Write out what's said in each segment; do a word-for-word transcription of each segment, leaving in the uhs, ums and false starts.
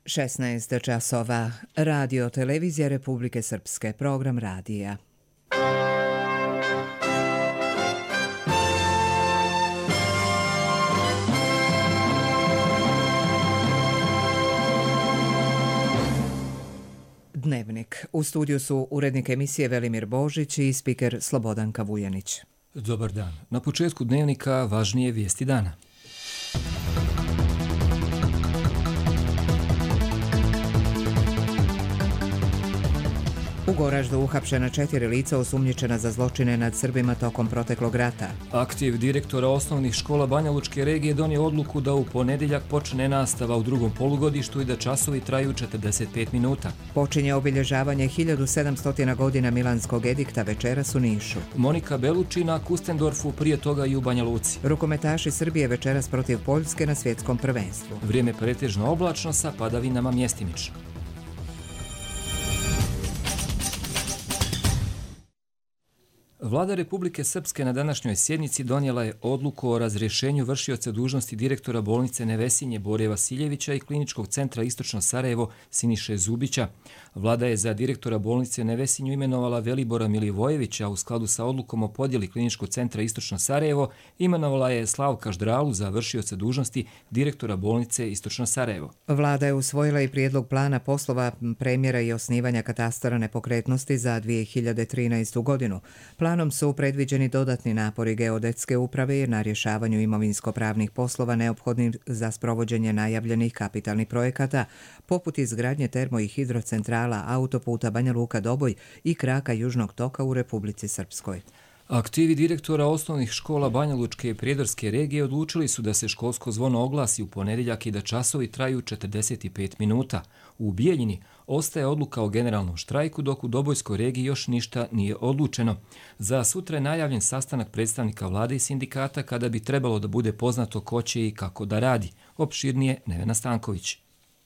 šesnaest časova. Radio Televizija Republike Srpske. Program radija. Dnevnik. U studiju su urednik emisije Velimir Božić i spiker Slobodanka Vujanić. Dobar dan. Na početku dnevnika važnije vijesti dana. U Goraždu uhapšena četiri lica osumnjičena za zločine nad Srbima tokom proteklog rata. Aktiv direktora osnovnih škola Banjalučke regije donio odluku da u ponedjeljak počne nastava u drugom polugodištu i da časovi traju četrdeset pet minuta. Počinje obilježavanje hiljadu sedamsto godina Milanskog edikta večeras u Nišu. Monika Beluči na Kustendorfu, prije toga i u Banja Luci. Rukometaši Srbije večeras protiv Poljske na svjetskom prvenstvu. Vrijeme pretežno oblačno sa padavinama mjestimično. Vlada Republike Srpske na današnjoj sjednici donijela je odluku o razrješenju vršioca dužnosti direktora bolnice Nevesinje Bore Vasiljevića i Kliničkog centra Istočno Sarajevo Siniše Zubića. Vlada je za direktora bolnice Nevesinju imenovala Velibora Milivojevića u skladu sa odlukom o podjeli Kliničkog centra Istočno Sarajevo. Imenovala je Slavka Ždralu za vršioca dužnosti direktora bolnice Istočno Sarajevo. Vlada je usvojila i prijedlog plana poslova premjera i osnivanja katastara nepokretnosti za dvije hiljade trinaestu godinu. Planom su predviđeni dodatni napori geodetske uprave na rješavanju imovinsko-pravnih poslova neophodnih za sprovođenje najavljenih kapitalnih projekata, poput izgradnje termo- i hidrocentrala, autoputa Banja Luka-Doboj i kraka Južnog toka u Republici Srpskoj. Aktivi direktora osnovnih škola Banjalučke i Prijedorske regije odlučili su da se školsko zvono oglasi u ponedjeljak i da časovi traju četrdeset pet minuta. U Bijeljini ostaje odluka o generalnom štrajku, dok u Dobojskoj regiji još ništa nije odlučeno. Za sutra je najavljen sastanak predstavnika vlade i sindikata kada bi trebalo da bude poznato ko će i kako da radi. Opširnije Nevena Stanković.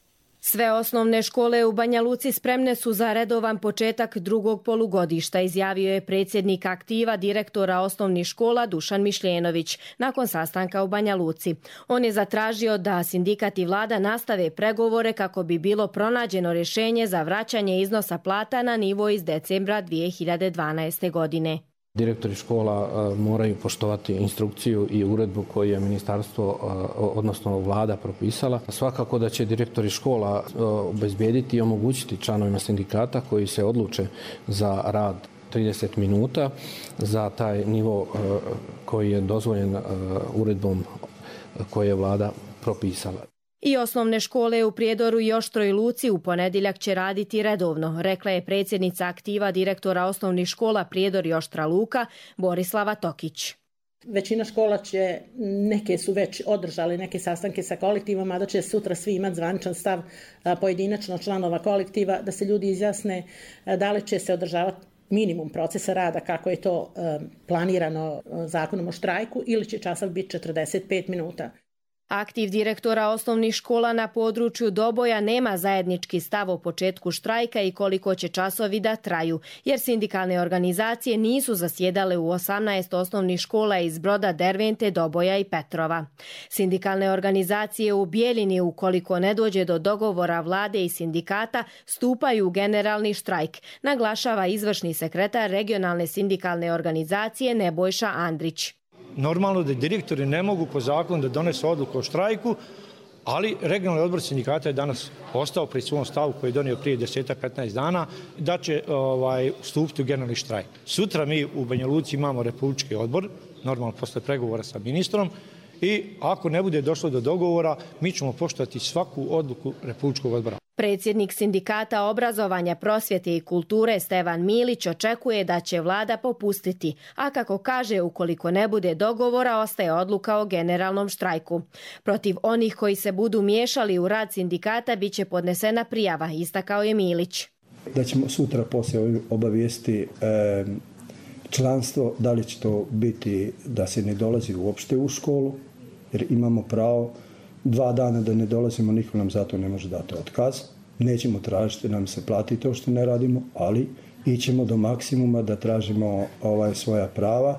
Sve osnovne škole u Banja Luci spremne su za redovan početak drugog polugodišta, izjavio je predsjednik aktiva direktora osnovnih škola Dušan Mišljenović nakon sastanka u Banja Luci. On je zatražio da sindikat i vlada nastave pregovore kako bi bilo pronađeno rješenje za vraćanje iznosa plata na nivo iz decembra dvije hiljade dvanaeste. godine. Direktori škola moraju poštovati instrukciju i uredbu koju je ministarstvo, odnosno vlada, propisala. Svakako da će direktori škola obezbijediti i omogućiti članovima sindikata koji se odluče za rad trideset minuta za taj nivo koji je dozvoljen uredbom koju je vlada propisala. I osnovne škole u Prijedoru i Oštroj Luci u ponedjeljak će raditi redovno, rekla je predsjednica aktiva direktora osnovnih škola Prijedor i Oštra Luka Borislava Tokić. Većina škola će, neke su već održali neke sastanke sa kolektivom, a da će sutra svi imati zvaničan stav pojedinačno članova kolektiva, da se ljudi izjasne da li će se održavati minimum procesa rada kako je to planirano zakonom o štrajku ili će časav biti četrdeset pet minuta. Aktiv direktora osnovnih škola na području Doboja nema zajednički stav o početku štrajka i koliko će časovi da traju, jer sindikalne organizacije nisu zasjedale u osamnaest osnovnih škola iz Broda, Dervente, Doboja i Petrova. Sindikalne organizacije u Bijeljini, ukoliko ne dođe do dogovora vlade i sindikata, stupaju u generalni štrajk, naglašava izvršni sekretar regionalne sindikalne organizacije Nebojša Andrić. Normalno da direktori ne mogu po zakonu da donesu odluku o štrajku, ali regionalni odbor sindikata je danas ostao pri svom stavu koji je donio prije deset do petnaest dana da će ovaj, stupiti u generalni štrajk. Sutra mi u Banja Luci imamo republički odbor, normalno posle pregovora sa ministrom, i ako ne bude došlo do dogovora, mi ćemo poštovati svaku odluku republičkog odbora. Predsjednik sindikata obrazovanja, prosvjete i kulture Stevan Milić očekuje da će vlada popustiti, a kako kaže, ukoliko ne bude dogovora, ostaje odluka o generalnom štrajku. Protiv onih koji se budu miješali u rad sindikata biće podnesena prijava, istakao je Milić. Da ćemo sutra poslije obavijesti e, članstvo, da li će to biti da se ne dolazi uopšte u školu, jer imamo pravo dva dana da ne dolazimo, niko nam zato ne može dati otkaz. Nećemo tražiti da nam se plati to što ne radimo, ali ićemo do maksimuma da tražimo ovaj svoja prava.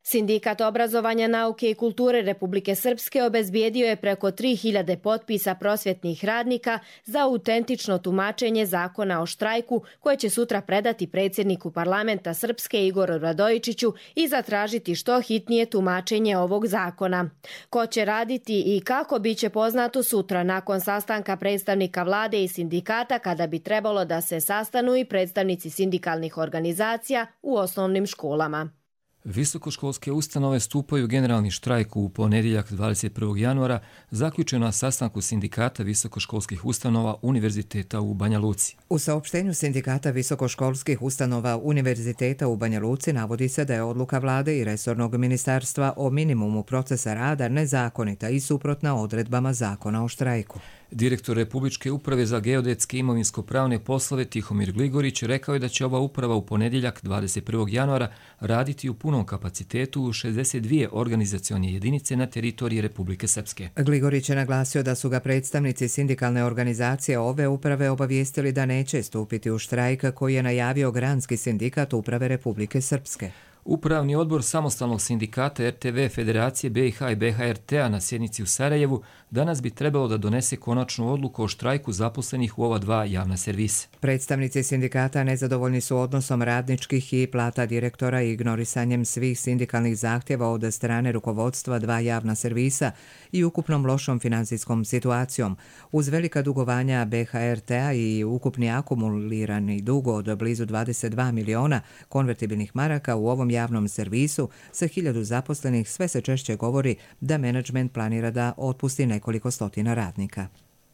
Sindikat obrazovanja, nauke i kulture Republike Srpske obezbijedio je preko tri hiljade potpisa prosvjetnih radnika za autentično tumačenje zakona o štrajku koje će sutra predati predsjedniku parlamenta Srpske Igoru Radojičiću i zatražiti što hitnije tumačenje ovog zakona. Ko će raditi i kako bit će poznato sutra nakon sastanka predstavnika vlade i sindikata kada bi trebalo da se sastanu i predstavnici sindikalnih organizacija u osnovnim školama. Visokoškolske ustanove stupaju u generalni štrajk u ponedjeljak dvadeset prvog januara, zaključeno na sastanku sindikata visokoškolskih ustanova Univerziteta u Banja Luci. U saopštenju sindikata visokoškolskih ustanova Univerziteta u Banja Luci navodi se da je odluka vlade i resornog ministarstva o minimumu procesa rada nezakonita i suprotna odredbama zakona o štrajku. Direktor Republičke uprave za geodetske i imovinsko-pravne poslove Tihomir Gligorić rekao je da će ova uprava u ponedjeljak dvadeset prvog januara raditi u punom kapacitetu u šezdeset dvije organizacione jedinice na teritoriji Republike Srpske. Gligorić je naglasio da su ga predstavnici sindikalne organizacije ove uprave obavijestili da neće stupiti u štrajk koji je najavio Granski sindikat uprave Republike Srpske. Upravni odbor samostalnog sindikata er te ve Federacije be i ha i be ha er te a na sjednici u Sarajevu danas bi trebalo da donese konačnu odluku o štrajku zaposlenih u ova dva javna servisa. Predstavnici sindikata nezadovoljni su odnosom radničkih i plata direktora i ignorisanjem svih sindikalnih zahtjeva od strane rukovodstva dva javna servisa i ukupnom lošom finansijskom situacijom. Uz velika dugovanja be ha er te a i ukupni akumulirani dug od blizu dvadeset dva miliona konvertibilnih maraka u ovom javnom servisu sa hiljadu zaposlenih, sve se češće govori da menadžment planira da otpusti nekoliko stotina radnika.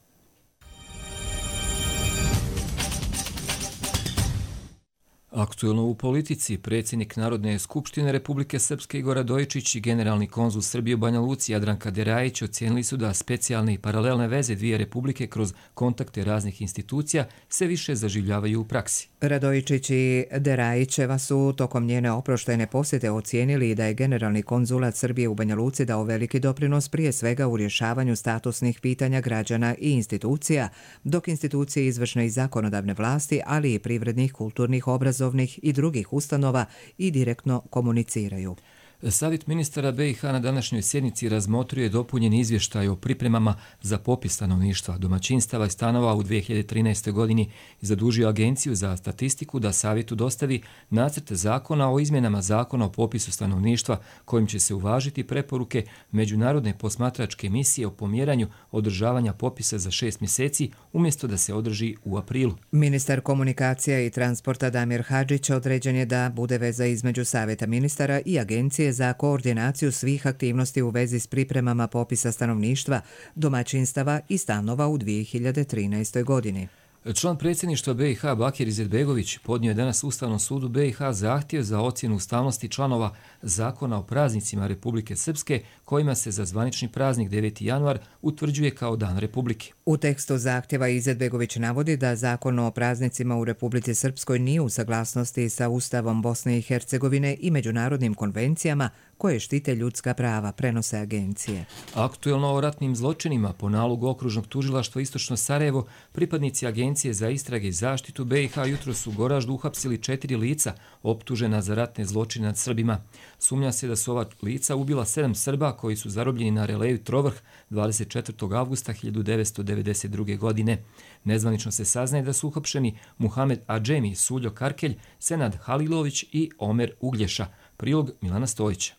Aktuelno u politici, predsjednik Narodne skupštine Republike Srpske Igor Radojičić i generalni konzul Srbije u Banja Luci Jadranka Derajić ocijenili su da specijalne i paralelne veze dvije republike kroz kontakte raznih institucija se više zaživljavaju u praksi. Radojičić i Derajićeva su tokom njene oproštajne posjete ocijenili da je generalni konzulat Srbije u Banja Luci dao veliki doprinos prije svega u rješavanju statusnih pitanja građana i institucija, dok institucije izvršne i zakonodavne vlasti, ali i privrednih, kulturnih, obrazovnih i drugih ustanova i direktno komuniciraju. Savjet ministara be i ha na današnjoj sjednici razmotrio je dopunjen izvještaj o pripremama za popis stanovništva, domaćinstava i stanova u dvije hiljade trinaestoj. godini i zadužio Agenciju za statistiku da savjetu dostavi nacrt zakona o izmjenama zakona o popisu stanovništva kojim će se uvažiti preporuke Međunarodne posmatračke misije o pomjeranju održavanja popisa za šest mjeseci umjesto da se održi u aprilu. Ministar komunikacija i transporta Damir Hadžić određen je da bude veza između Savjeta ministara i Agencije za koordinaciju svih aktivnosti u vezi s pripremama popisa stanovništva, domaćinstava i stanova u dvije hiljade trinaestoj. godini. Član predsjedništva be i ha Bakir Izetbegović podnio je danas Ustavnom sudu be i ha zahtjev za ocjenu ustavnosti članova Zakona o praznicima Republike Srpske kojima se za zvanični praznik deveti januar utvrđuje kao Dan Republike. U tekstu zahtjeva Izetbegović navodi da Zakon o praznicima u Republici Srpskoj nije u saglasnosti sa Ustavom Bosne i Hercegovine i međunarodnim konvencijama koje štite ljudska prava, prenose agencije. Aktuelno o ratnim zločinima po nalogu Okružnog tužilaštva Istočno Sarajevo, pripadnici Agencije za istrage i zaštitu be i ha jutros su u Goraždu uhapsili četiri lica optužena za ratne zločine nad Srbima. Sumnja se da su ova lica ubila sedam Srba koji su zarobljeni na releju Trovrh dvadeset četvrtog avgusta hiljadu devetsto devedeset druge. godine. Nezvanično se saznaje da su uhapšeni Muhamed Adžemi, Suljo Karkelj, Senad Halilović i Omer Uglješa. Prilog Milana Stojića.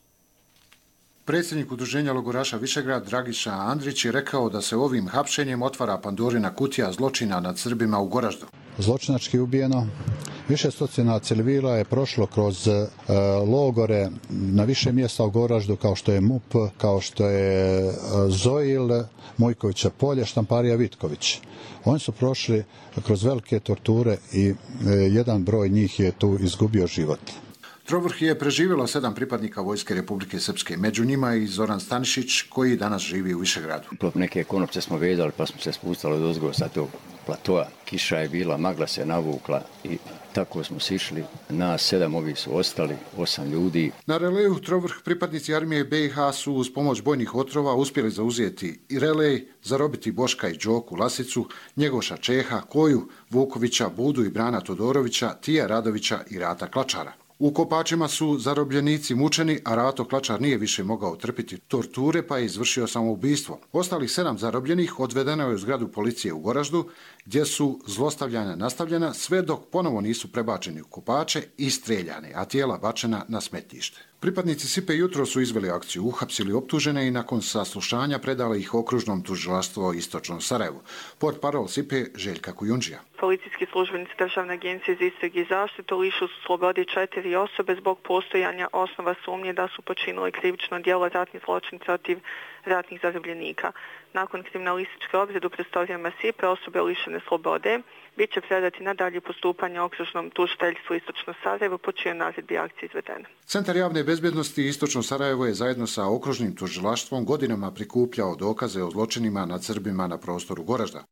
Predsjednik udruženja logoraša Višegrad Dragiša Andrić je rekao da se ovim hapšenjem otvara Pandorina kutija zločina nad Srbima u Goraždu. Zločinački ubijeno. Više stotina civila je prošlo kroz e, logore na više mjesta u Goraždu kao što je M U P, kao što je e, Zojil, Mujkovića polje, Štamparija Vitković. Oni su prošli kroz velike torture i e, jedan broj njih je tu izgubio život. Trovrh je preživjelo sedam pripadnika Vojske Republike Srpske. Među njima i Zoran Stanišić, koji danas živi u Višegradu. Neke konopce smo vezali pa smo se spustali od ozgo sa tog platoa. Kiša je bila, magla se navukla i tako smo sišli. Nas sedam, ovi su ostali, osam ljudi. Na releju Trovrh pripadnici armije be i ha su uz pomoć bojnih otrova uspjeli zauzeti i relej, zarobiti Boška i Đoku Lasicu, Njegoša Čeha, Koju, Vukovića, Budu i Brana Todorovića, Tija Radovića i Rata Klačara. U Kopačima su zarobljenici mučeni, a Rato Klačar nije više mogao trpiti torture pa je izvršio samoubistvo. Ostalih sedam zarobljenih odvedeno je u zgradu policije u Goraždu, gdje su zlostavljanja nastavljena sve dok ponovo nisu prebačeni u Kopače i streljani, a tijela bačena na smetlište. Pripadnici S I P E jutro su izveli akciju, uhapsili optužene i nakon saslušanja predali ih okružnom tužilaštvu Istočnom Sarajevu. Portparol S I P E Željka Kujundžija. Policijski službenici Državne agencije za istrage i zaštitu lišu su slobode četiri osobe zbog postojanja osnova sumnje da su počinili krivično djelo ratni zločin protiv ratnih zarobljenika. Nakon kriminalističke obrade u prostorijama S I P E osobe lišene slobode bit će predati na dalje postupanje okružnom tužiteljstvu Istočno Sarajevo po čijoj naredbi akcija izvedena. Centar javne bezbjednosti Istočno Sarajevo je zajedno sa okružnim tužilaštvom godinama prikupljao dokaze o zločinima nad Srbima na prostoru Goražda.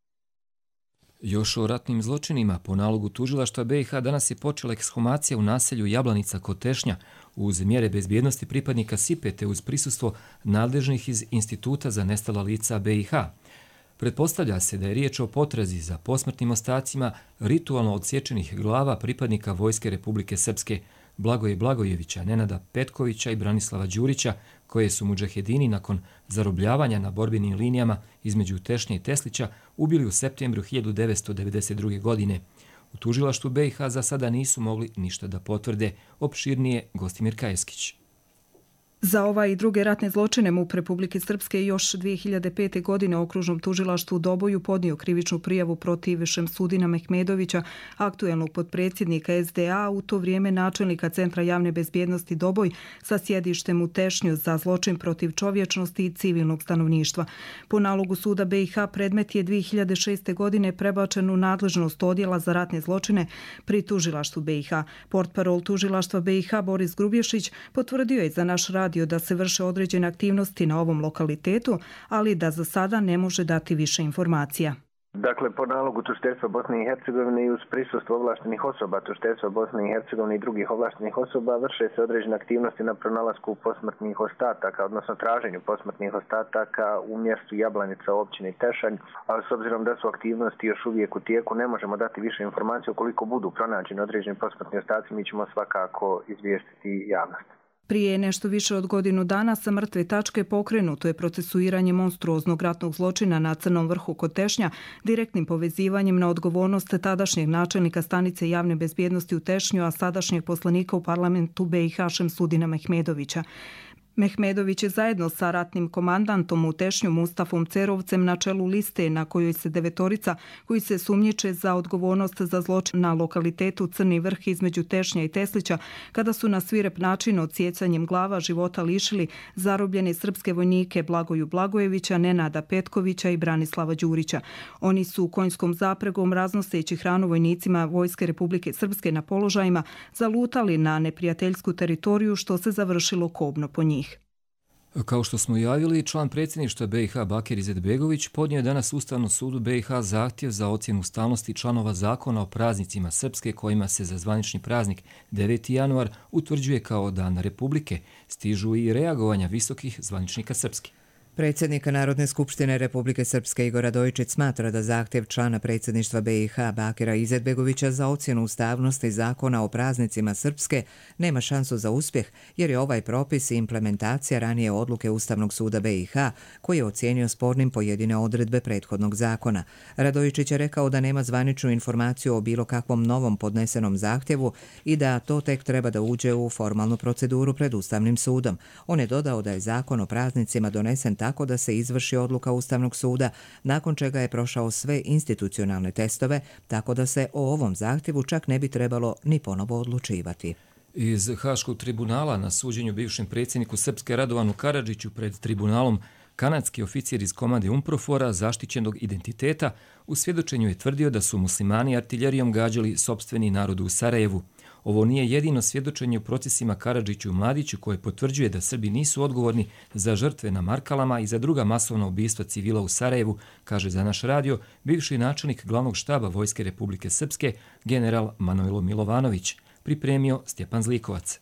Još o ratnim zločinima po nalogu tužilaštva B i H danas je počela ekshumacija u naselju Jablanica kod Tešnja uz mjere bezbjednosti pripadnika S I P E te uz prisustvo nadležnih iz Instituta za nestala lica B i H. Pretpostavlja se da je riječ o potrazi za posmrtnim ostacima ritualno odsječenih glava pripadnika Vojske Republike Srpske Blagoje Blagojevića, Nenada Petkovića i Branislava Đurića, koje su mudžahedini nakon zarobljavanja na borbenim linijama između Tešnje i Teslića ubili u septembru hiljadu devetsto devedeset druge. godine. U tužilaštvu B i H za sada nisu mogli ništa da potvrde. Opširnije Gostimir Kajeskić. Za ova i druge ratne zločine MUP Republike Srpske još dvije hiljade pete. godine okružnom tužilaštvu u Doboju podnio krivičnu prijavu protiv Šemsudina Mehmedovića, aktuelnog potpredsjednika S D A, u to vrijeme načelnika Centra javne bezbjednosti Doboj sa sjedištem u Tešnju za zločin protiv čovječnosti i civilnog stanovništva. Po nalogu suda B i H predmet je dvije hiljade šeste. godine prebačen u nadležnost odjela za ratne zločine pri tužilaštvu B i H. Portparol tužilaštva B i H Boris Grubješić potvrdio je za naš rad da se vrše određene aktivnosti na ovom lokalitetu, ali da za sada ne može dati više informacija. Dakle, po nalogu tužiteljstva Bosne i Hercegovine i uz prisustvo ovlaštenih osoba tužiteljstva Bosne i Hercegovine i drugih ovlaštenih osoba vrše se određene aktivnosti na pronalasku posmrtnih ostataka, odnosno traženju posmrtnih ostataka u mjestu Jablanica u općini Tešanj, ali s obzirom da su aktivnosti još uvijek u tijeku, ne možemo dati više informacije. Ukoliko budu pronađeni određeni posmrtni ostaci, mi ćemo svakako izvijestiti javnost. Prije nešto više od godinu dana sa mrtve tačke pokrenuto je procesuiranje monstruoznog ratnog zločina na Crnom vrhu kod Tešnja direktnim povezivanjem na odgovornost tadašnjeg načelnika stanice javne bezbjednosti u Tešnju, a sadašnjeg poslanika u parlamentu B i H Šemsudina Mehmedovića. Mehmedović je zajedno sa ratnim komandantom u Tešnju Mustafom Cerovcem na čelu liste na kojoj se devetorica koji se sumnjiče za odgovornost za zločin na lokalitetu Crni vrh između Tešnja i Teslića, kada su na svirep način odsjecanjem glava života lišili zarobljene srpske vojnike Blagoju Blagojevića, Nenada Petkovića i Branislava Đurića. Oni su konjskom zapregom raznoseći hranu vojnicima Vojske Republike Srpske na položajima zalutali na neprijateljsku teritoriju, što se završilo kobno po njih. Kao što smo javili, član predsjedništva B i H Bakir Izetbegović podnio je danas Ustavnom sudu B i H zahtjev za ocjenu ustavnosti članova zakona o praznicima Srpske kojima se za zvanični praznik deveti januar utvrđuje kao Dan Republike. Stižu i reagovanja visokih zvaničnika Srpske. Predsjednik Narodne skupštine Republike Srpske Igor Radojičić smatra da zahtjev člana predsjedništva B i H Bakira Izetbegovića za ocjenu ustavnosti zakona o praznicima Srpske nema šansu za uspjeh, jer je ovaj propis i implementacija ranije odluke Ustavnog suda B i H koji je ocijenio spornim pojedine odredbe prethodnog zakona. Radojičić je rekao da nema zvaničnu informaciju o bilo kakvom novom podnesenom zahtjevu i da to tek treba da uđe u formalnu proceduru pred Ustavnim sudom. On je dodao da je zakon o praznicima donesen tako da se izvrši odluka Ustavnog suda, nakon čega je prošao sve institucionalne testove, tako da se o ovom zahtjevu čak ne bi trebalo ni ponovo odlučivati. Iz Haškog tribunala na suđenju bivšem predsjedniku Srpske Radovanu Karadžiću pred tribunalom kanadski oficir iz komande UNPROFOR-a zaštićenog identiteta u svjedočenju je tvrdio da su muslimani artiljerijom gađali sopstveni narod u Sarajevu. Ovo nije jedino svjedočenje u procesima Karadžiću i Mladiću koje potvrđuje da Srbi nisu odgovorni za žrtve na Markalama i za druga masovna ubistva civila u Sarajevu, kaže za naš radio bivši načelnik glavnog štaba Vojske Republike Srpske, general Manojlo Milovanović, pripremio Stjepan Zlikovac.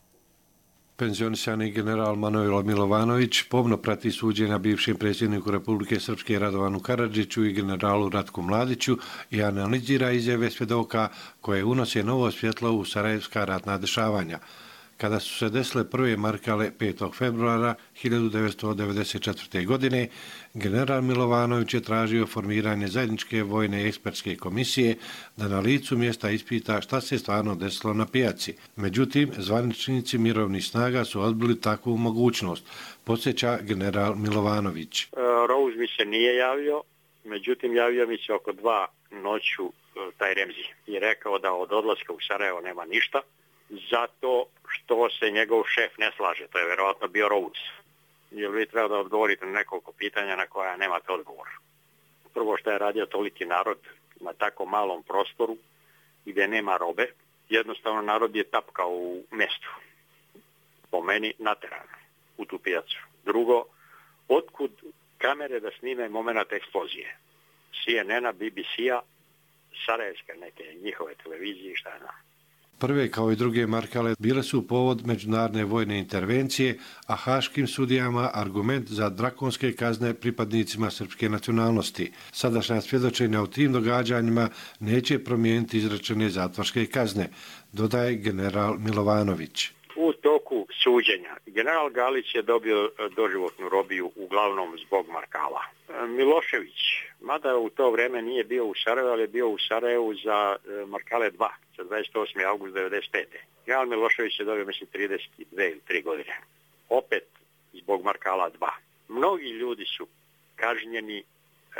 Penzionisani general Manojlo Milovanović pomno prati suđenja bivšem predsjedniku Republike Srpske Radovanu Karadžiću i generalu Ratku Mladiću i analizira izjave svjedoka koje unose novo svjetlo u sarajevska ratna dešavanja. kada su se desile prve Markale petog februara hiljadu devetsto devedeset četvrte. godine. General Milovanović je tražio formiranje zajedničke vojne ekspertske komisije da na licu mjesta ispita šta se stvarno desilo na pijaci. Međutim, zvaničnici mirovnih snaga su odbili takvu mogućnost, podsjeća general Milovanović. Rouz mi se nije javio, međutim javio mi se oko dva noću taj Remzi i rekao da od odlaska u Sarajevo nema ništa, zato što se njegov šef ne slaže. To je vjerovatno bio Rouz. Jer vi treba da odgovorite na nekoliko pitanja na koja nemate odgovor. Prvo, što je radio toliki narod na tako malom prostoru gdje nema robe, jednostavno narod je tapkao u mjestu. Po meni nateran u tu pijacu. Drugo, otkud kamere da snime moment eksplozije? C N N-a, B B C-a, sarajevske neke njihove televizije, šta je na. Prve kao i druge Markale bile su povod međunarodne vojne intervencije, a haškim sudijama argument za drakonske kazne pripadnicima srpske nacionalnosti. Sadašnja svjedočenja u tim događanjima neće promijeniti izrečene zatvorske kazne, dodaje general Milovanović. U toku suđenja general Galić je dobio doživotnu robiju uglavnom zbog Markala. Milošević, mada u to vrijeme nije bio u Sarajevu, ali je bio u Sarajevu za Markale dva, za dvadeset osmi avgust devedeset pete. General Milošević je dobio, mislim, trideset dve ili tri godine. Opet zbog Markala dva. Mnogi ljudi su kažnjeni, e,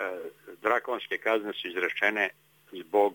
drakonske kazne su izrečene zbog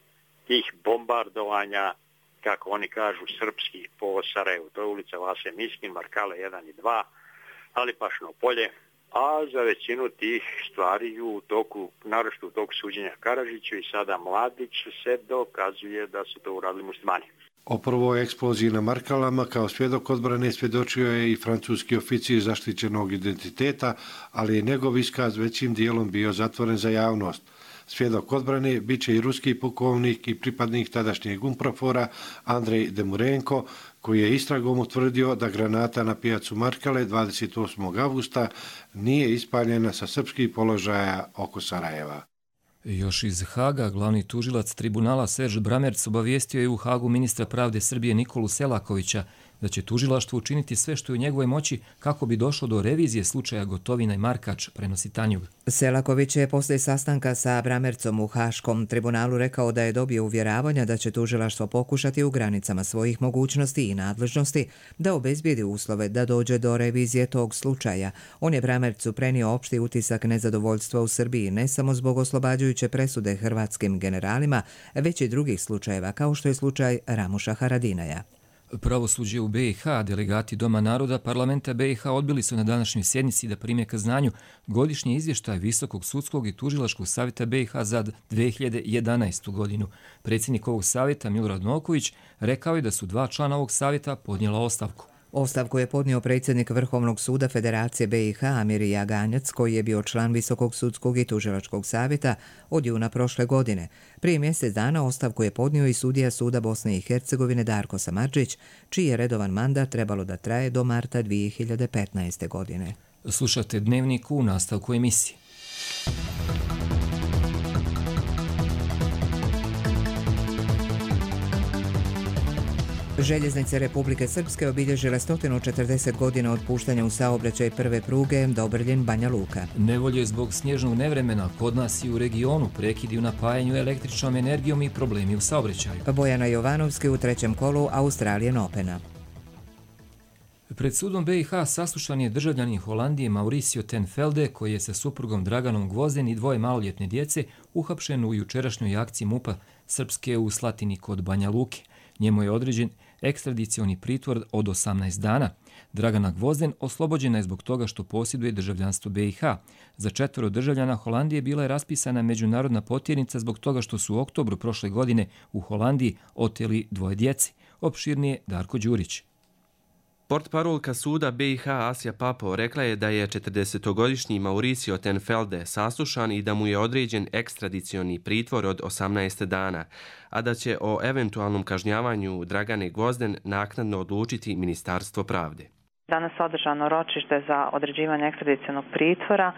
tih bombardovanja, kako oni kažu, srpski po Sarajevu. To je ulica Vase Miskin, Markale jedan i dva, ali Pašno polje. A za većinu tih stvari u toku, naročito u toku suđenja Karadžiću i sada Mladić, se dokazuje da su to uradili muslimani. O prvoj eksploziji na Markalama kao svjedok odbrane svjedočio je i francuski oficir zaštićenog identiteta, ali je njegov iskaz većim dijelom bio zatvoren za javnost. Svjedok odbrane bit će i ruski pukovnik i pripadnik tadašnjeg Umprofora Andrej Demurenko, koji je istragom utvrdio da granata na pijacu Markale dvadeset osmog avgusta nije ispaljena sa srpskih položaja oko Sarajeva. Još iz Haga, glavni tužilac tribunala Serž Bramerc obavijestio je u Hagu ministra pravde Srbije Nikolu Selakovića da će tužilaštvo učiniti sve što je u njegovoj moći kako bi došlo do revizije slučaja Gotovina i Markač, prenosi Tanjug. Selaković je poslije sastanka sa Bramercom u Haškom tribunalu rekao da je dobio uvjeravanja da će tužilaštvo pokušati u granicama svojih mogućnosti i nadležnosti da obezbijedi uslove da dođe do revizije tog slučaja. On je Bramercu prenio opšti utisak nezadovoljstva u Srbiji, ne samo zbog oslobađajuće presude hrvatskim generalima, već i drugih slučajeva, kao što je slučaj Ramuša Haradinaja. Pravosuđe u B i H, delegati Doma naroda parlamenta B i H odbili su na današnjoj sjednici da prime ka znanju godišnji izvještaj Visokog sudskog i tužilačkog savjeta B i H za dve hiljade jedanaestu. godinu. Predsjednik ovog savjeta Milorad Novković rekao je da su dva člana ovog savjeta podnijela ostavku. Ostavku je podnio predsjednik Vrhovnog suda Federacije B i H Amirija Ganjac, koji je bio član Visokog sudskog i tužilačkog savjeta od juna prošle godine. Prije mjesec dana ostavku je podnio i sudija suda Bosne i Hercegovine Darko Samardžić, čiji je redovan mandat trebalo da traje do marta dvije hiljade petnaeste. godine. Slušate Dnevnik u nastavku emisije. Željeznice Republike Srpske obilježile sto četrdeset godina od puštanja u saobraćaj prve pruge Dobrljin-Banja Luka. Nevolje zbog snježnog nevremena kod nas i u regionu, prekidi u napajanju električnom energijom i problemi u saobraćaju. Bojana Jovanovski u trećem kolu Australijan Opena. Pred sudom B i H saslušan je državljanin Holandije Mauricio ten Velde, koji je sa suprugom Draganom Gvozden i dvoje maloljetne djece uhapšen u jučerašnjoj akciji MUP-a Srpske u Slatini kod Banja Luke. Njemu je određen ekstradicioni pritvor od osamnaest dana. Dragana Gvozden oslobođena je zbog toga što posjeduje državljanstvo B i H. Za četvoro državljana Holandije bila je raspisana međunarodna potjernica zbog toga što su u oktobru prošle godine u Holandiji oteli dvoje djece. Opširnije Darko Đurić. Portparolka suda B i H Asja Papo rekla je da je četrdesetogodišnji Mauricio ten Velde saslušan i da mu je određen ekstradicioni pritvor od osamnaest dana, a da će o eventualnom kažnjavanju Dragane Gvozden naknadno odlučiti Ministarstvo pravde. Danas je održano ročište za određivanje ekstradicionog pritvora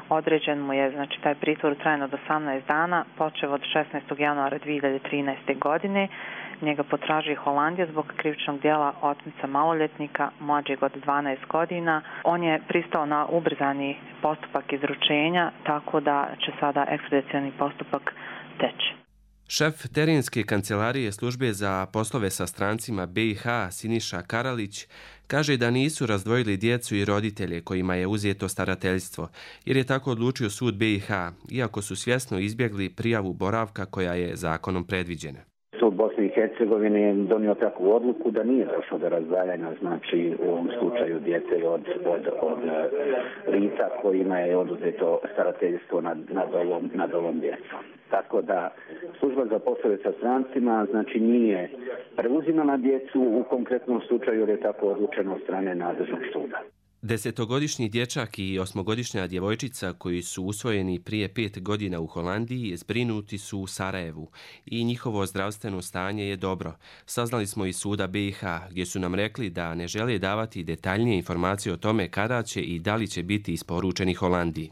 Određen mu je znači taj pritvor trajan od osamnaest dana, počev od šesnaestog januara dvije hiljade trinaeste. godine. Njega potražuje Holandija zbog krivičnog djela otmica maloljetnika mlađeg od dvanaest godina. On je pristao na ubrzani postupak izručenja, tako da će sada ekstradicionalni postupak teći. Šef terenske kancelarije službe za poslove sa strancima B i H Siniša Karalić kaže da nisu razdvojili djecu i roditelje kojima je uzeto starateljstvo, jer je tako odlučio sud B i H, iako su svjesno izbjegli prijavu boravka koja je zakonom predviđena. Sud Bosne i Hercegovine je donio takvu odluku da nije došlo do razdvajanja, znači u ovom slučaju djece od, od, od lica kojima je oduzeto starateljstvo nad, nad, ovom, nad ovom djecom. Tako da služba za poslove sa strancima znači nije preuzimala djecu u konkretnom slučaju jer je tako odlučeno od strane nadležnog suda. Desetogodišnji dječak i osmogodišnja djevojčica koji su usvojeni prije pet godina u Holandiji zbrinuti su u Sarajevu i njihovo zdravstveno stanje je dobro. Saznali smo iz suda B i H gdje su nam rekli da ne žele davati detaljnije informacije o tome kada će i da li će biti isporučeni Holandiji.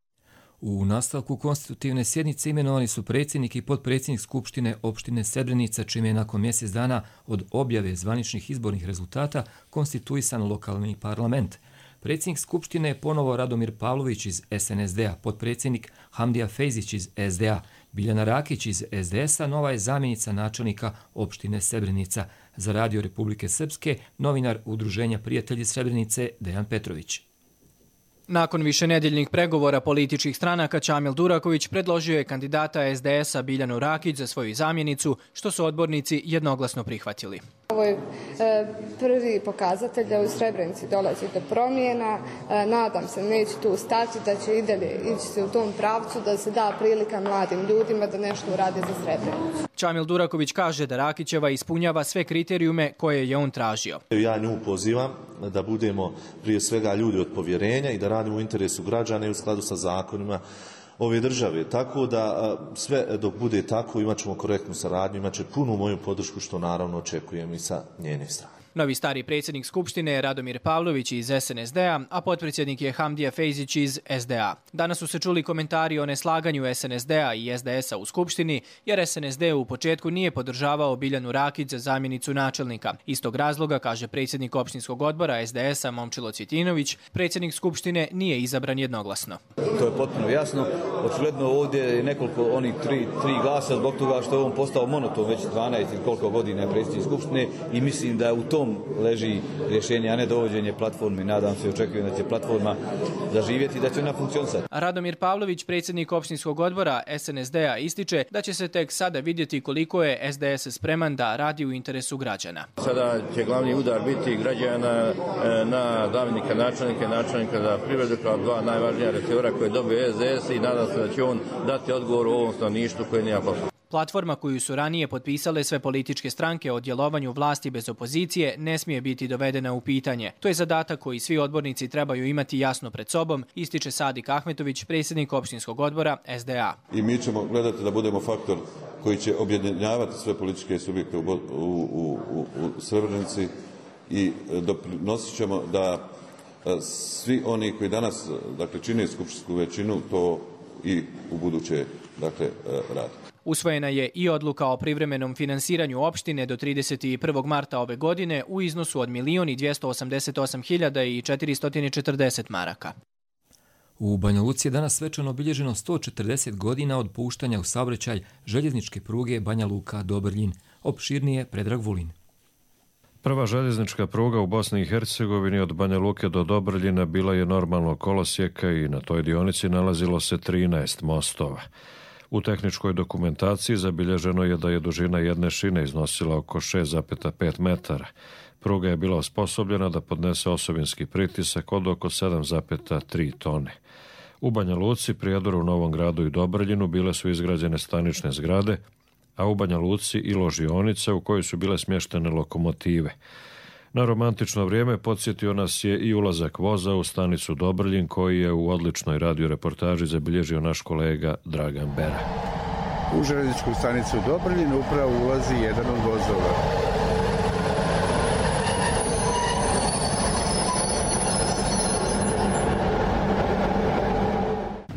U nastavku konstitutivne sjednice imenovani su predsjednik i potpredsjednik Skupštine opštine Srebrenica, čime je nakon mjesec dana od objave zvaničnih izbornih rezultata konstituisan lokalni parlament. Predsjednik Skupštine je ponovo Radomir Pavlović iz S N S D-a, potpredsjednik Hamdija Fejzić iz S D A, Biljana Rakić iz S D S-a, nova je zamjenica načelnika opštine Srebrenica. Za Radio Republike Srpske, novinar Udruženja prijatelji Srebrenice Dejan Petrović. Nakon višenedjeljnih pregovora političkih stranaka, Čamil Duraković predložio je kandidata S D S-a Biljanu Rakić za svoju zamjenicu, što su odbornici jednoglasno prihvatili. Ovo je e, prvi pokazatelj da u Srebrenici dolazi do promjena. E, nadam se, neće tu stati, da će i dalje ići se u tom pravcu, da se da prilika mladim ljudima da nešto urade za Srebrenicu. Čamil Duraković kaže da Rakićeva ispunjava sve kriterijume koje je on tražio. Ja nju pozivam da budemo prije svega ljudi od povjerenja i da radimo u interesu građana i u skladu sa zakonima ove države. Tako da sve dok bude tako imat ćemo korektnu saradnju, imat će punu moju podršku što naravno očekujem i sa njene strane. Novi stari predsjednik Skupštine je Radomir Pavlović iz S N S D-a, a potpredsjednik je Hamdija Fejzić iz S D A. Danas su se čuli komentari o neslaganju S N S D-a i S D S-a u Skupštini, jer S N S D u početku nije podržavao Biljanu Rakić za zamjenicu načelnika. Istog razloga, kaže predsjednik opštinskog odbora S D S-a Momčilo Cvjetinović, predsjednik Skupštine nije izabran jednoglasno. To je potpuno jasno. Očigledno ovdje je nekoliko onih tri, tri glasa zbog toga što je on postao monoton već dvanaest ili koliko godina je predsjednik Skupštine i mislim da u tom leži rješenje, a ne dovođenje platformi. Nadam se i očekujem da će platforma zaživjeti i da će ona funkcionisati. Radomir Pavlović, predsjednik opštinskog odbora S N S D-a, ističe da će se tek sada vidjeti koliko je S D S spreman da radi u interesu građana. Sada će glavni udar biti građana na zamjenika načelnika i načelnika za privredu kao dva najvažnija resora koje dobije S D S i nadam se da će on dati odgovor u ovom stanovništvu koje nije posao. Platforma koju su ranije potpisale sve političke stranke o djelovanju vlasti bez opozicije ne smije biti dovedena u pitanje. To je zadatak koji svi odbornici trebaju imati jasno pred sobom, ističe Sadik Ahmetović, predsjednik opštinskog odbora S D A. I mi ćemo gledati da budemo faktor koji će objedinjavati sve političke subjekte u, u, u, u, u Srebrenici i donosit ćemo da svi oni koji danas dakle, čine skupštinsku većinu to i u buduće dakle, radi. Usvojena je i odluka o privremenom finansiranju opštine do trideset prvog marta ove godine u iznosu od milion dvjesto osamdeset osam hiljada četiristo četrdeset maraka. U Banja Luci je danas svečano obilježeno sto četrdeset godina od puštanja u saobraćaj željezničke pruge Banja Luka Dobrljin. Opširnije Predrag Vulin. Prva željeznička pruga u Bosni i Hercegovini od Banja Luke do Dobrljina bila je normalnog kolosijeka i na toj dionici nalazilo se trinaest mostova. U tehničkoj dokumentaciji zabilježeno je da je dužina jedne šine iznosila oko šest zarez pet metara. Pruga je bila osposobljena da podnese osovinski pritisak od oko sedam zarez tri tone. U Banja Luci, Prijedoru, Novom Gradu i Dobrljinu bile su izgrađene stanične zgrade, a u Banja Luci i ložionice u kojoj su bile smještene lokomotive. Na romantično vrijeme podsjetio nas je i ulazak voza u stanicu Dobrljin koji je u odličnoj radioreportaži zabilježio naš kolega Dragan Bera. U željezničku stanicu Dobrljin upravo ulazi jedan od vozova.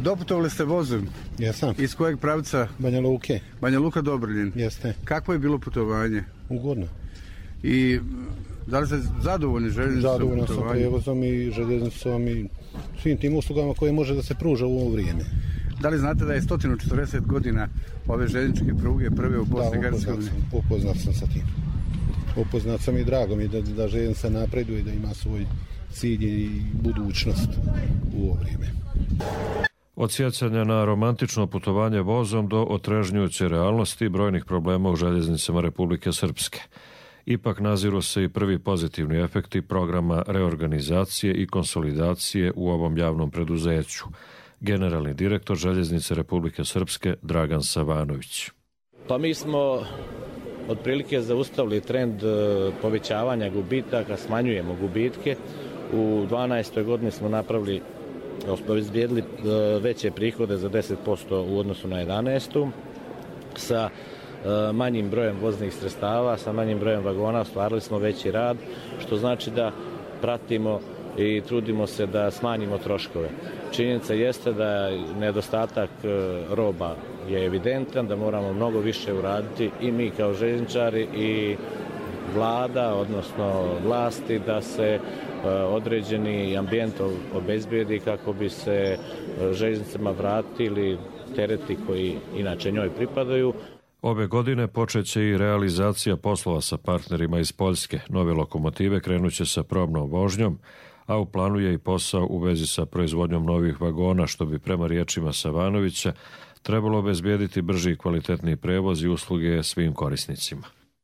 Doputovali ste vozom? Jesam. Iz kojeg pravca? Banja Luke. Banja Luka Dobrljin. Jeste. Kako je bilo putovanje? Ugodno. I da li ste zadovoljni željeznicom? Zadovoljno sam prijevozom i željeznicom i svim tim uslugama koje može da se pruža u ovo vrijeme. Da li znate da je sto četrdeset godina ove željezničke pruge prve u Bosni i Hercegovini? Da, upoznat sam sa tim. Upoznat sam i drago mi da, da željeznica napreduje, da ima svoj cilj i budućnost u ovo vrijeme. Od sjećanja na romantično putovanje vozom do otrežnjujuće realnosti brojnih problema u željeznicama Republike Srpske. Ipak naziru se i prvi pozitivni efekti programa reorganizacije i konsolidacije u ovom javnom preduzeću. Generalni direktor Željeznice Republike Srpske Dragan Savanović. Pa mi smo otprilike zaustavili trend povećavanja gubitaka, smanjujemo gubitke. U dvanaestoj godini smo napravili, obezbijedili veće prihode za deset posto u odnosu na jedanaestu sa manjim brojem voznih sredstava, sa manjim brojem vagona ostvarili smo veći rad, što znači da pratimo i trudimo se da smanjimo troškove. Činjenica jeste da nedostatak roba je evidentan, da moramo mnogo više uraditi i mi kao željezničari i vlada, odnosno vlasti, da se određeni ambijent obezbijedi kako bi se željeznicama vratili tereti koji inače njoj pripadaju. Ove godine počeće i realizacija poslova sa partnerima iz Poljske. Nove lokomotive krenuće sa probnom vožnjom, a u planu je i posao u vezi sa proizvodnjom novih vagona, što bi prema riječima Savanovića trebalo obezbijediti brži i kvalitetniji prevoz i usluge svim korisnicima.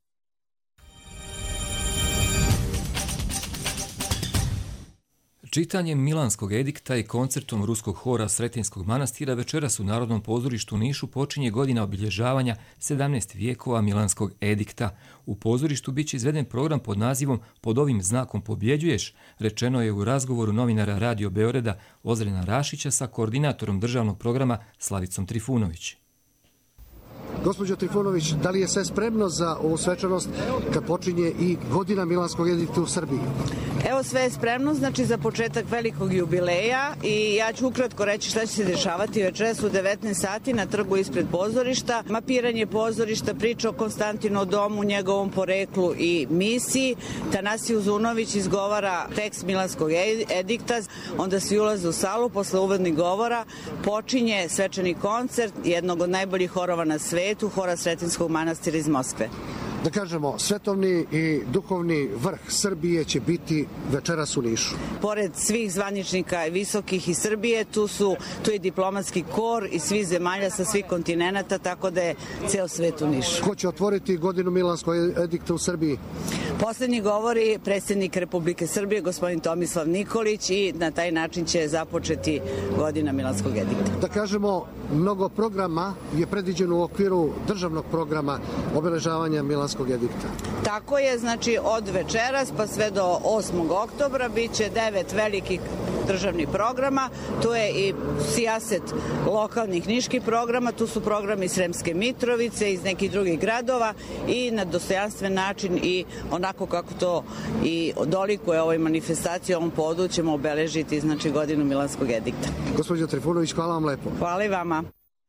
Čitanjem Milanskog edikta i koncertom ruskog hora Sretenskog manastira večeras u Narodnom pozorištu u Nišu počinje godina obilježavanja sedamnaest vijekova Milanskog edikta. U pozorištu biće izveden program pod nazivom Pod ovim znakom pobjeđuješ, rečeno je u razgovoru novinara Radio Beograda Ozrena Rašića sa koordinatorom državnog programa Slavicom Trifunović. Gospođo Trifunović, da li je sve spremno za ovu svečanost kad počinje i godina Milanskog edikta u Srbiji? Evo, sve je spremno, znači za početak velikog jubileja i ja ću ukratko reći šta će se dešavati večeras u devetnaest sati na trgu ispred pozorišta. Mapiranje pozorišta, priča o Konstantinu domu, njegovom poreklu i misiji. Tanasije Uzunović izgovara tekst Milanskog edikta, onda svi ulaze u salu, posle uvodnih govora počinje svečani koncert jednog od najboljih horova na svetu, hora Sretenskog manastira iz Moskve. Da kažemo, svetovni i duhovni vrh Srbije će biti večeras u Nišu. Pored svih zvaničnika visokih iz Srbije, tu su tu je diplomatski kor iz svih zemalja sa svih kontinenata, tako da je ceo svet u Nišu. Ko će otvoriti godinu Milanskog edikta u Srbiji? Poslednji govori predsjednik Republike Srbije, gospodin Tomislav Nikolić, i na taj način će započeti godina Milanskog edikta. Da kažemo, mnogo programa je predviđeno u okviru državnog programa obeležavanja Milanskog edikta. Tako je, znači od večeras pa sve do osmog oktobra biće devet velikih državnih programa, tu je i sijaset lokalnih niških programa, tu su programi Sremske Mitrovice, iz nekih drugih gradova i na dostojanstven način i onako kako to i dolikuje ovoj manifestaciji, ovom podu ćemo obeležiti znači godinu Milanskog edikta. Gospođo Trifunović, hvala vam lepo. Hvala i vama.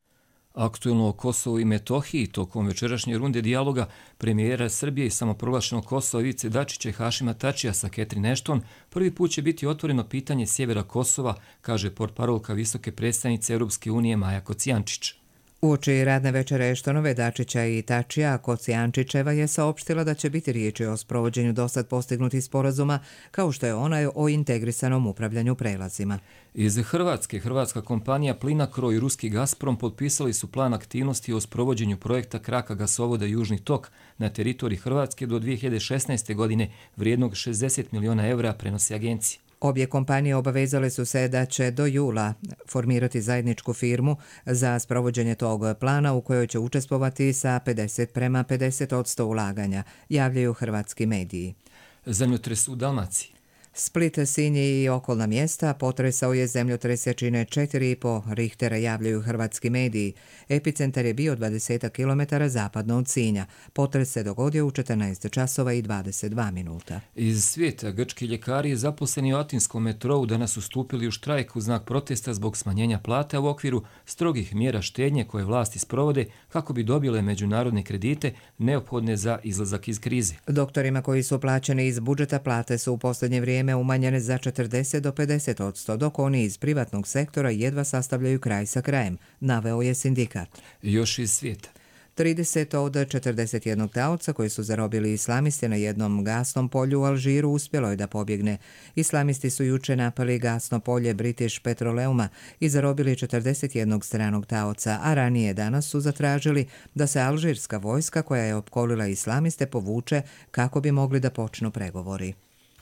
Aktuelno o Kosovu i Metohiji tokom večerašnje runde dijaloga premijera Srbije i samoproglašenog Kosova Ivice Dačića i Hašima Tačija sa Catherine Ashton prvi put će biti otvoreno pitanje sjevera Kosova, kaže portparolka visoke predstavnice Europske unije Maja Kocijančić. Uoči radne večere Eštonove, Dačića i Tačija, Kocijančićeva je saopštila da će biti riječi o sprovođenju dosad postignutih sporazuma, kao što je onaj o integrisanom upravljanju prelazima. Iz Hrvatske, hrvatska kompanija Plinacro i ruski Gazprom potpisali su plan aktivnosti o sprovođenju projekta kraka gasovoda Južni tok na teritoriji Hrvatske do dvije hiljade šesnaeste. godine vrijednog šezdeset miliona evra, prenosi agencija. Obje kompanije obavezale su se da će do jula formirati zajedničku firmu za sprovođenje tog plana u kojoj će učestvovati sa pedeset prema pedeset odsto ulaganja, javljaju hrvatski mediji. Zemljotres u Dalmaciji. Split, Sinj i okolna mjesta potresao je zemljotres jačine četiri i po Richtera, javljaju hrvatski mediji. Epicentar je bio dvadeset kilometara zapadno od Sinja. Potres se dogodio u četrnaest časova i dvadeset dva minuta. Iz svijeta grčki ljekari zaposleni u atinskom metrou danas su stupili u štrajk u znak protesta zbog smanjenja plata u okviru strogih mjera štednje koje vlasti sprovode kako bi dobile međunarodne kredite neophodne za izlazak iz krize. Doktorima koji su plaćeni iz budžeta plate su u posljednje vrijeme umanjene za četrdeset do pedeset posto, dok oni iz privatnog sektora jedva sastavljaju kraj sa krajem, naveo je sindikat. Još iz svijeta. trideset od četrdeset jednog taoca koji su zarobili islamisti na jednom gasnom polju u Alžiru uspjelo je da pobjegne. Islamisti su juče napali gasno polje British Petroleuma i zarobili četrdeset jednog stranog taoca, a ranije danas su zatražili da se alžirska vojska koja je opkolila islamiste povuče kako bi mogli da počnu pregovori.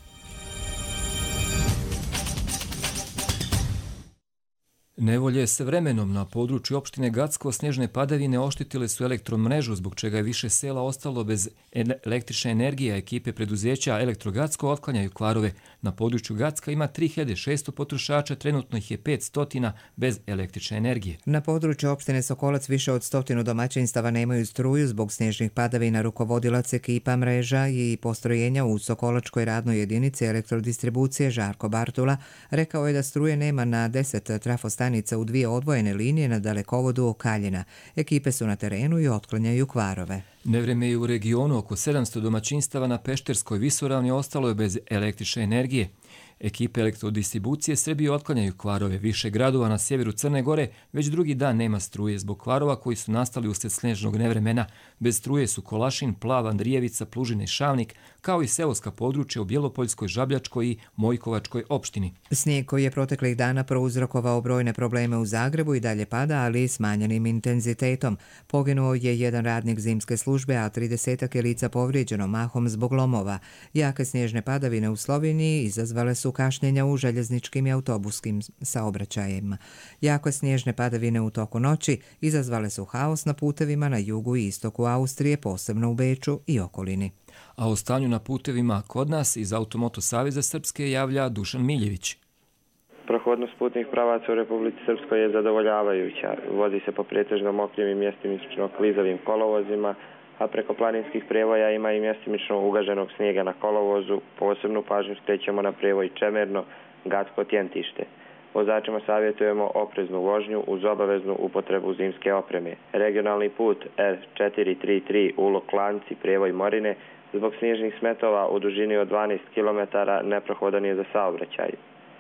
Nevolje s vremenom na području opštine Gacko snježne padavine oštetile su elektromrežu, zbog čega je više sela ostalo bez električne energije, a ekipe preduzeća Elektrogacko otklanjaju kvarove. Na području Gacka ima tri hiljade šesto potrošača, trenutno ih je petsto bez električne energije. Na području opštine Sokolac više od stotinu domaćinstava nemaju struju zbog snježnih padavina. Rukovodilac ekipa mreža i postrojenja u Sokolačkoj radnoj jedinici elektrodistribucije Žarko Bartula rekao je da struje nema na deset trafostanica u dvije odvojene linije na dalekovodu Kaljina. Ekipe su na terenu i otklanjaju kvarove. Nevreme je u regionu, oko sedamsto domaćinstava na Pešterskoj visoravni ostalo je bez električne energije. Ekipe elektrodistribucije Srbije otklanjaju kvarove. Više gradova na sjeveru Crne Gore već drugi dan nema struje zbog kvarova koji su nastali usred snježnog nevremena. Bez struje su Kolašin, Plav, Andrijevica, Plužine i Šavnik, kao i seoska područja u Bjelopoljskoj, Žabljačkoj i Mojkovačkoj opštini. Snijeg koji je proteklih dana prouzrokovao brojne probleme u Zagrebu i dalje pada, ali smanjenim intenzitetom. Poginuo je jedan radnik zimske službe, a tridesetak je lica povrijeđeno, mahom zbog lomova. Jake snježne padavine u Sloveniji izazvale su kašnjenja u željezničkim i autobuskim saobraćajima. Jako snježne padavine u toku noći izazvale su haos na putevima na jugu i istoku Austrije, posebno u Beču i okolini. A o stanju na putevima kod nas iz Automoto Saveza Srpske javlja Dušan Miljević. Prohodnost putnih pravaca u Republici Srpskoj je zadovoljavajuća. Vozi se po pretežno mokrim i mjestimično klizavim kolovozima, a preko planinskih prevoja ima i mjestimično ugaženog snijega na kolovozu. Posebnu pažnju skrećemo na prevoj Čemerno, Gacko, Tjentište. Vozačima savjetujemo opreznu vožnju uz obaveznu upotrebu zimske opreme. Regionalni put R četiri tri tri Ulok Klanci, prevoj Morine, zbog snježnih smetova u dužini od dvanaest kilometara neprohodan je za saobraćaj.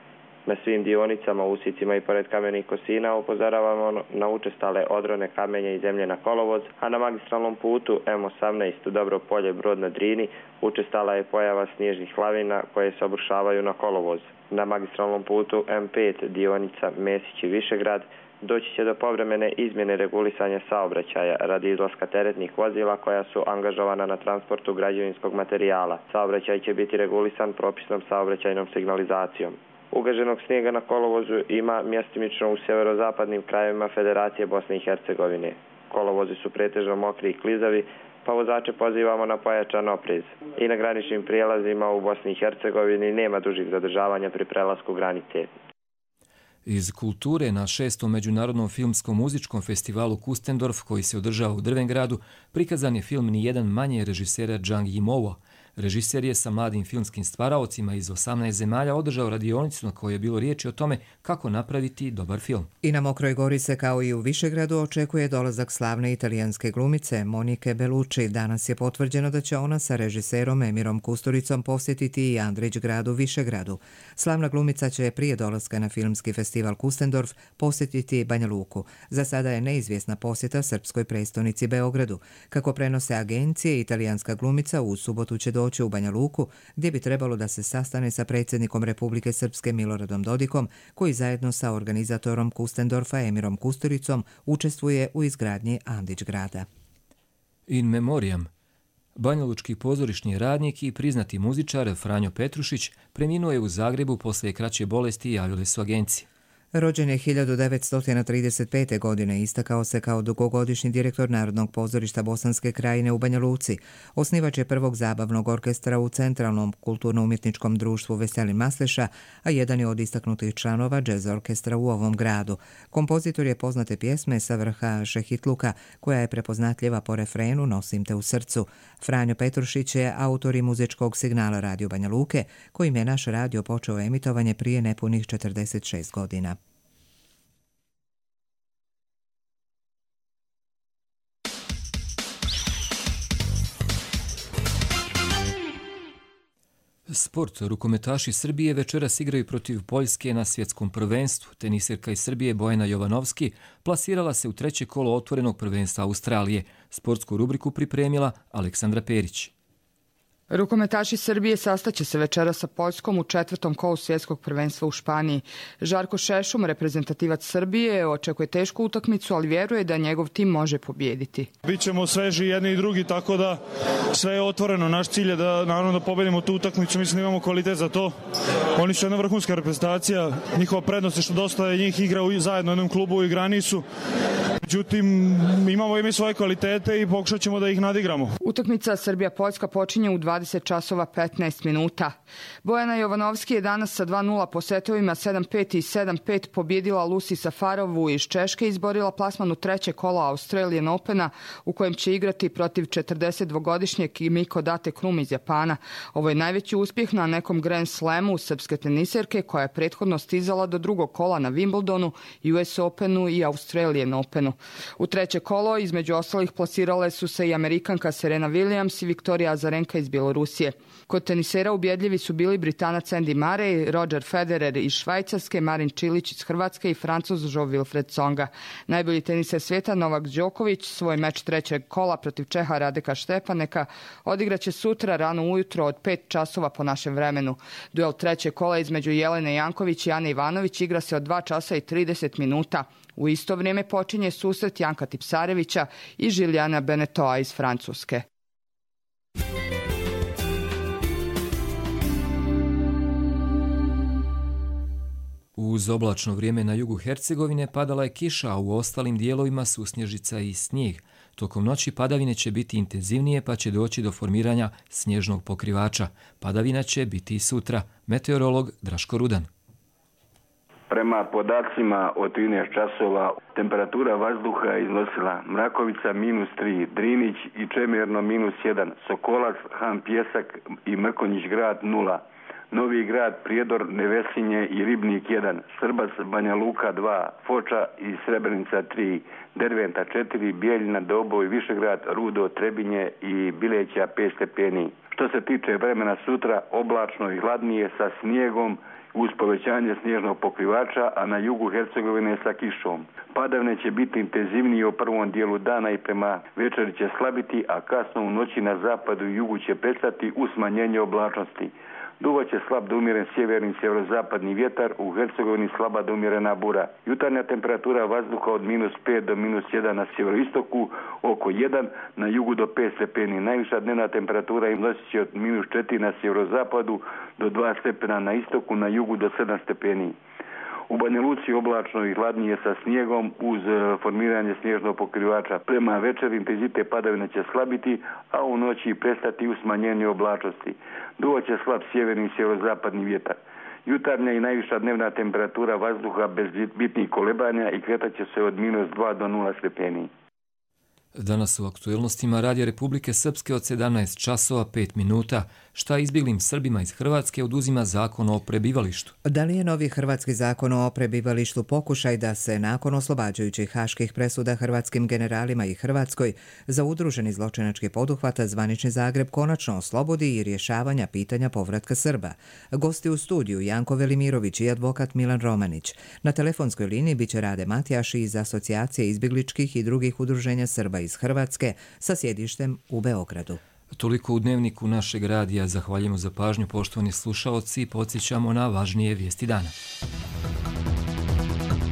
Na svim dionicama, usicima i pored kamenih kosina upozoravamo na učestale odrone kamenja i zemlje na kolovoz, a na magistralnom putu M osamnaest Dobro Polje Brod na Drini učestala je pojava snježnih lavina koje se obrušavaju na kolovoz. Na magistralnom putu M pet dionica Mesić i Višegrad doći će do povremene izmjene regulisanja saobraćaja radi izlaska teretnih vozila koja su angažovana na transportu građevinskog materijala. Saobraćaj će biti regulisan propisnom saobraćajnom signalizacijom. Ugaženog snijega na kolovozu ima mjestimično u sjeverozapadnim krajevima Federacije Bosne i Hercegovine. Kolovozi su pretežno mokri i klizavi, pa vozače pozivamo na pojačan oprez. I na graničnim prijelazima u Bosni i Hercegovini nema dužih zadržavanja pri prelasku granice. Iz kulture na šestom međunarodnom filmsko-muzičkom festivalu Kustendorf koji se održava u Drvengradu prikazan je film Nijedan manje režisera Jang Yimou. Režiser je sa mladim filmskim stvaraocima iz osamnaest zemalja održao radionicu na kojoj je bilo riječi o tome kako napraviti dobar film. I na Mokroj Gori se kao i u Višegradu očekuje dolazak slavne italijanske glumice Monike Bellucci. Danas je potvrđeno da će ona sa režiserom Emirom Kusturicom posjetiti i Andrić grad u Višegradu. Slavna glumica će prije dolaska na filmski festival Kustendorf posjetiti Banja Luku. Za sada je neizvjesna posjeta srpskoj prestonici Beogradu. Kako prenose agencije, italijanska glumica u subotu će doći u Banja Luku, gdje bi trebalo da se sastane sa predsjednikom Republike Srpske Miloradom Dodikom, koji zajedno sa organizatorom Kustendorfa Emirom Kusturicom učestvuje u izgradnji Andrić grada. In memoriam. Banjalučki pozorišni radnik i priznati muzičar Franjo Petrušić preminuo je u Zagrebu posle kraće bolesti, javile su agencije. Rođen je hiljadu devetsto trideset pete. godine, istakao se kao dugogodišnji direktor Narodnog pozorišta Bosanske Krajine u Banja Luci. Osnivač je prvog zabavnog orkestra u Centralnom kulturno-umjetničkom društvu Veselin Masleša, a jedan je od istaknutih članova džez orkestra u ovom gradu. Kompozitor je poznate pjesme sa vrha Šehitluka, koja je prepoznatljiva po refrenu Nosim te u srcu. Franjo Petrušić je autor i muzičkog signala Radio Banja Luke, kojim je naš radio počeo emitovanje prije nepunih četrdeset šest godina. Sport. Rukometaši Srbije večeras igraju protiv Poljske na svjetskom prvenstvu. Teniserka iz Srbije Bojana Jovanovski plasirala se u treće kolo otvorenog prvenstva Australije. Sportsku rubriku pripremila Aleksandra Perić. Rukometaši Srbije sastaće se večera sa Poljskom u četvrtom kolu svjetskog prvenstva u Španiji. Žarko Šešum, reprezentativac Srbije, očekuje tešku utakmicu, ali vjeruje da njegov tim može pobijediti. Bićemo sveži jedni i drugi, tako da sve je otvoreno. Naš cilj je da, naravno, da pobedimo tu utakmicu. Mislim da imamo kvalitet za to. Oni su jedna vrhunska reprezentacija. Njihova prednost je što dosta je njih igra zajedno u jednom klubu, igrani su. Međutim, imamo i mi svoje kvalitete i pokušat ćemo da ih nadigramo. Utakmica Srbija-Poljska počinje u dvadeset časova petnaest minuta. Bojana Jovanovski je danas sa dva nula po setovima sedam pet i sedam pet pobjedila Lucy Safarovu iz Češke i izborila plasman u treće kolo Australian Opena, u kojem će igrati protiv četrdesetdvogodišnjeg Miko Date Krum iz Japana. Ovo je najveći uspjeh na nekom Grand Slamu srpske teniserke, koja je prethodno stizala do drugog kola na Wimbledonu, U S Openu i Australian Openu. U treće kolo između ostalih plasirale su se i Amerikanka Serena Williams i Viktorija Azarenka iz Bjelorusije. Kod tenisera ubjedljivi su bili Britanac Andy Murray, Roger Federer iz Švajcarske, Marin Čilić iz Hrvatske i Francuz Jo-Wilfried Tsonga. Najbolji teniser svijeta Novak Đoković svoj meč trećeg kola protiv Čeha Radeka Štepaneka odigraće sutra rano ujutro od pet časova po našem vremenu. Duel trećeg kola između Jelene Janković i Ane Ivanović igra se od dva časa i trideset minuta. U isto vrijeme počinje susret Janka Tipsarevića i Žiljana Benetoa iz Francuske. Uz oblačno vrijeme na jugu Hercegovine padala je kiša, a u ostalim dijelovima su snježica i snijeg. Tokom noći padavine će biti intenzivnije, pa će doći do formiranja snježnog pokrivača. Padavina će biti i sutra. Meteorolog Draško Rudan. Prema podacima od trinaest časova, temperatura vazduha iznosila Mrakovica minus tri, Drinić i Čemerno minus jedan, Sokolac, Han Pjesak i Mrkonjić grad nula, Novi grad, Prijedor, Nevesinje i Ribnik jedan, Srbac, Banja Luka dva, Foča i Srebrenica tri, Derventa četiri, Bijeljina, Doboj, Višegrad, Rudo, Trebinje i Bileća pet stepeni. Što se tiče vremena sutra, oblačno i hladnije sa snijegom uz povećanje snježnog pokrivača, a na jugu Hercegovine sa kišom. Padavine će biti intenzivnije u prvom dijelu dana i prema večeri će slabiti, a kasno u noći na zapadu i jugu će prestati u smanjenje oblačnosti. Duvaće slab do umjeren sjeverni sjeverozapadni vjetar, u Hercegovini slaba do umjerena bura. Jutarnja temperatura vazduha od minus pet do minus jedan na sjeveroistoku, oko jedan, na jugu do pet stepeni. Najviša dnevna temperatura iznosit će od minus četiri na sjeverozapadu do dva stepena na istoku, na jugu do sedam stepeni. U Banja Luci oblačno i hladnije sa snijegom uz formiranje snježnog pokrivača. Prema večeri intenzitet padavina će slabiti, a u noći prestati u smanjenju oblačnosti. Duvaće slab sjeverni i sjeverozapadni vjetar. Jutarnja i najviša dnevna temperatura vazduha bez bitnih kolebanja i kretat će se od minus dva do nula stepeni. Danas u aktuelnostima Radija Republike Srpske od sedamnaest časova pet minuta. Šta izbjeglim Srbima iz Hrvatske oduzima zakon o prebivalištu? Da li je novi hrvatski zakon o prebivalištu pokušaj da se nakon oslobađajućih haških presuda hrvatskim generalima i Hrvatskoj za udruženi zločinački poduhvat zvanični Zagreb konačno oslobodi i rješavanja pitanja povratka Srba? Gosti u studiju Janko Velimirović i advokat Milan Romanić. Na telefonskoj liniji biće Rade Matijaš iz Asocijacije izbjegličkih i drugih udruženja Srba iz Hrvatske sa sjedištem u Beogradu. Toliko u dnevniku našeg radija. Zahvaljujemo za pažnju, poštovani slušaoci, i podsjećamo na važnije vijesti dana.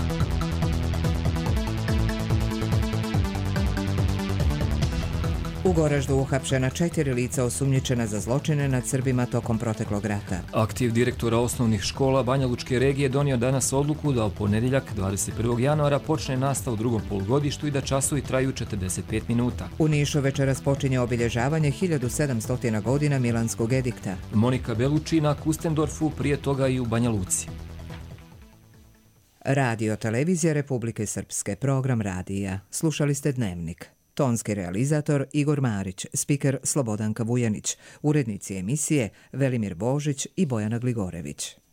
U Goraždu uhapšena četiri lica osumnjičena za zločine nad Srbima tokom proteklog rata. Aktiv direktora osnovnih škola Banja Lučke regije donio danas odluku da u ponedjeljak dvadeset prvog januara počne nastava u drugom polugodištu i da časovi traju četrdeset pet minuta. U Nišu večeras počinje obilježavanje hiljadu sedamsto godina Milanskog edikta. Monika Beluči na Kustendorfu, prije toga i u Banja Luci. Radio Televizija Republike Srpske, program radija. Slušali ste Dnevnik. Tonski realizator Igor Marić, spiker Slobodanka Vujanić, urednici emisije Velimir Božić i Bojana Gligorević.